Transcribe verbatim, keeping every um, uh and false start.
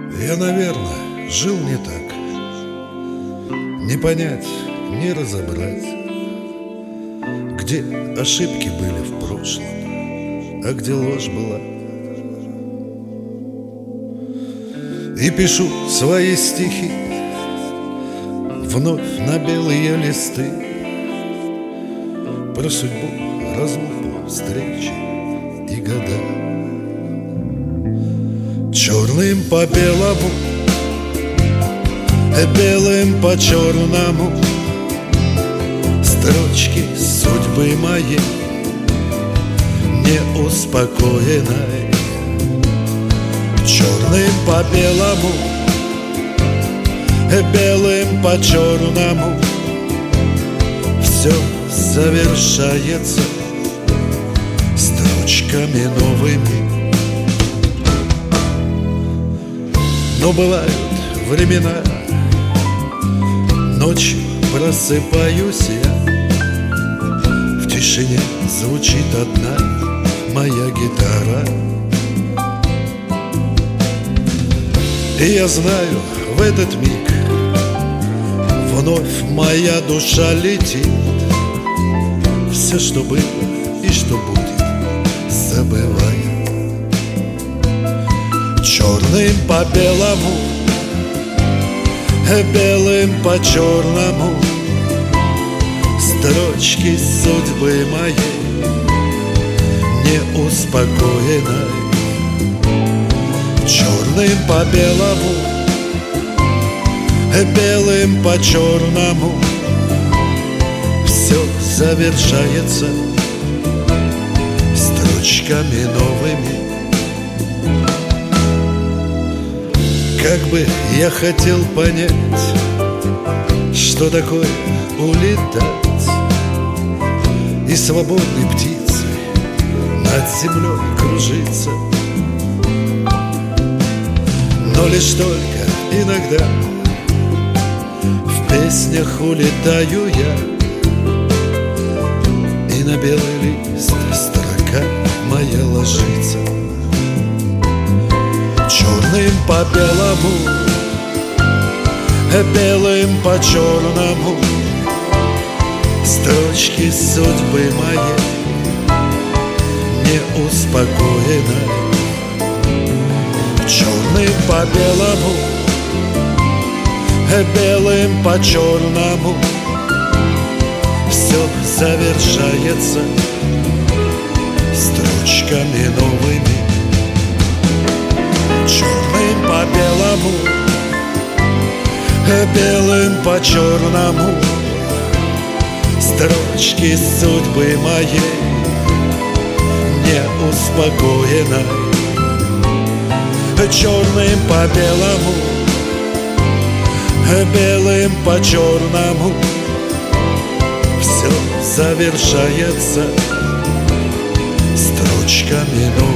Я, наверное, жил не так. Не понять, не разобрать, где ошибки были в прошлом, а где ложь была. И пишу свои стихи вновь на белые листы про судьбу, разлуку, встречи и года. Черным по белому, белым по черному строчки судьбы моей неуспокоенной. Черным по белому, белым по черному все завершается строчками новыми. Но бывают времена, ночью просыпаюсь я, в тишине звучит одна моя гитара. И я знаю, в этот миг вновь моя душа летит. Все, что было и что будет, забывая. Черным по белому, белым по черному строчки судьбы моей неуспокоенной. Черным по белому, белым по черному все завершается строчками новыми. Как бы я хотел понять, что такое улетать и свободной птицей над землей кружиться. Но лишь только иногда в песнях улетаю я, и на белый лист строка моя ложится. Черным по белому, белым по черному строчки судьбы моей неуспокоенной. Черным по белому, белым по черному все завершается строчками новыми. Черным по белому, белым по черному строчки судьбы моей неуспокоенной. Черным по белому, белым по черному все завершается строчками новыми.